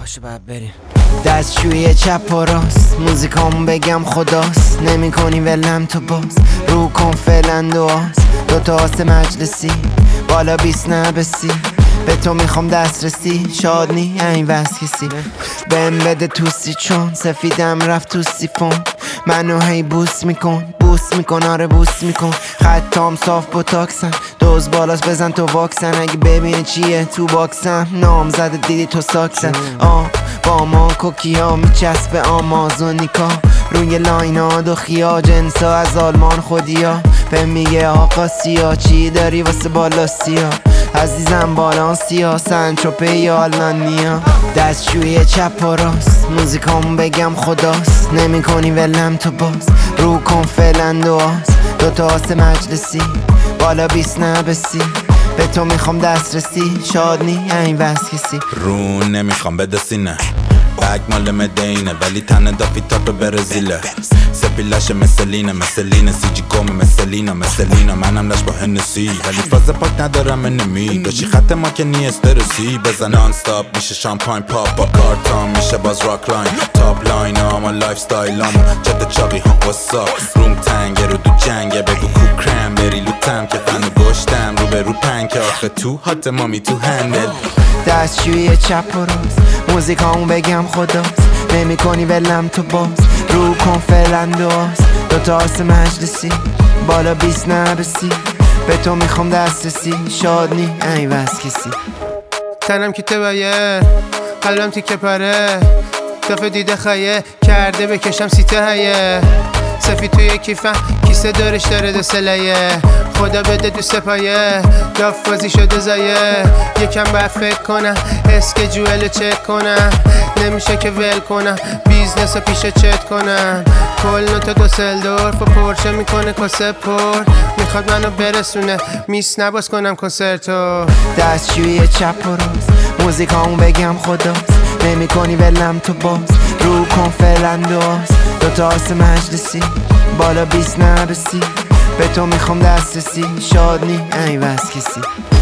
باشه بعد بریم دستشویی چپ و راست موزیکامو بگم خداست نمی کنی ولم تو باز رو کن فعلا دعاست دوتا آس مجلسی بالا 20 نبسی به تو میخوام دسترسی شاد نی این وز کسی بهم بده توسی چون سفیدم رفت تو سیفون منو هی بوس میکن آره بوس میکن خطام صاف بوتاکسن دوز بالاست بزن تو واکسن اگه ببینی چیه تو باکسم نام زده دیدی تو ساکسن با ما کوکی ها میچسبه آمازونیکا روی لاینا دو خیا جنسا از آلمان خودیا به میگه آقا سیا چی داری واسه بالا سیا عزیزم بالانسیا سنتروپه یا آلمانیا دستشویی چپ و راست موزیکامو بگم خداست نمی کنی ولم تو باز رو کن فعلا دعاست دوتا آس مجلسی بالا 20 نبسی به تو میخوام دسترسی شاد نی این وز کسی رو نمیخوام بده سینه بگ مال مدینه ولی تن دافی تاپ برزیله سپیلش مثلینه سی جی گومه مثلینا منم لش با هنسی ولی فاز پاک ندارم انمی داشی خط ما که نی استرسی بزن نان ستاپ میشه شامپاین پاپ با کارتان میشه باز راک لاین تاپ لاین اما لایف ستایلامو جد چاقی هم واسا روم تنگه رو دو جنگه بگو کو کرم بری لوتم که فنو گشتم رو به رو پنگ که آخه تو هات مامی تو هندل دستشویی چپ و راست موزیکامو بگم خداست نمی کنی ولم تو باز رو کن فعلا دعاست دوتا آس مجلسی بالا 20 نبسی به تو میخوام دسترسی شاد نی این وز کسی تنم که تبایر قلبم تیکه پره دفعه دیده خیه کرده بکشم سیته هیه سفید توی کیفم کیسه دارش داره دو سلیه خدا بده دو سپایه داف بازی شده زایه یکم باید فکر کنم اسکجول چک کنم نمیشه که ول کنم بیزنس رو پیش چت کنم کل نوتا دوسلدورف و پرشه میکنه کاسه پر میخواد منو برسونه میس نباز کنم کنسرتو دستشویی چپ و راست موزیکامو بگم خداست نمی کنی ولم تو باز رو کن فعلا دعاست دوتا آس مجلسی بالا 20 نبسی به تو میخوام دسترسی شاد نی این وز کسی